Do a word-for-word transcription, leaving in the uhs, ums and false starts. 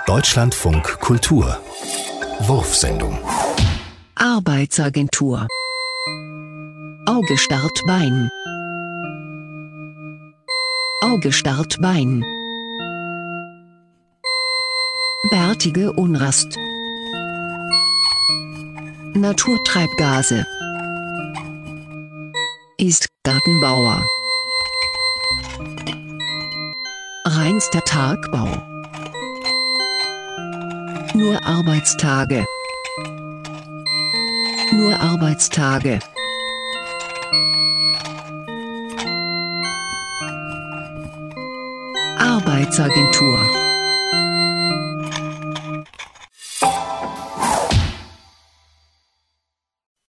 Deutschlandfunk Kultur Wurfsendung. Arbeitsagentur. Augestart Bein. Augestart Bein. Bärtige Unrast. Naturtreibgase. Ist Gartenbauer. Reinster Tagbau. Nur Arbeitstage. Nur Arbeitstage. Arbeitsagentur.